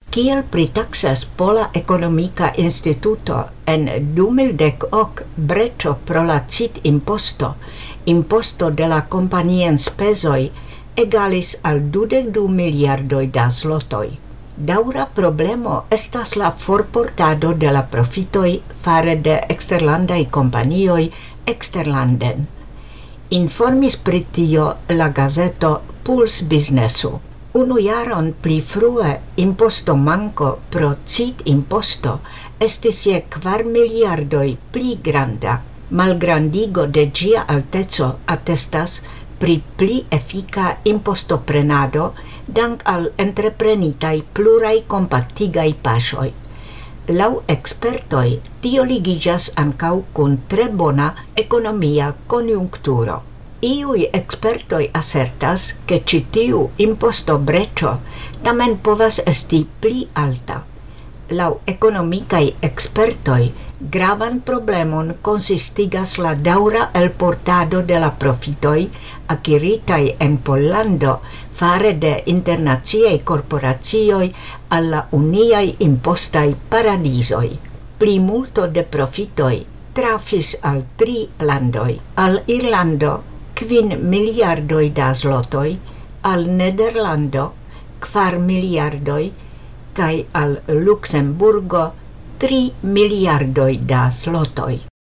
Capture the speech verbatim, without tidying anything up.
Kiel pritaksas Pola Ekonomika Instituto en du mil dek ok breĉo pro la cit-imposto, imposto de la kompanienspezoj egalis al dudek du miliardoj da zlotoj. Daŭra problemo estas la forportado de la profitoj fare de eksterlandaj kompanioj eksterlanden. Informis pri tio la gazeto Puls Biznesu. Unu jaron pli frue imposto manko pro cit-imposto estis je kvar miliardoj pli granda. Malgrandigo de ĝia alteco atestas pri pli efika impostoprenado dank al entreprenitaj pluraj kompaktigaj paŝoj. Laŭ ekspertoj tio ligiĝas ankaŭ kun tre bona ekonomia konjunkturo. Iuj expertoj asertas, ke ĉi tiu impostobreĉo tamen povas esti pli alta. Laŭ ekonomikaj ekspertoj, gravan problemon konsistigas la daŭra elportado de la profitoj akiritaj en Pollando fare de internaciaj korporacioj al la uniaj impostaj paradizoj. Plimulto de profitoj trafis al tri landoj: al Irlando kvin miliardoj da zlotoj, al Nederlando kvar miliardoj kaj al Luksemburgo tri miliardoj da zlotoj.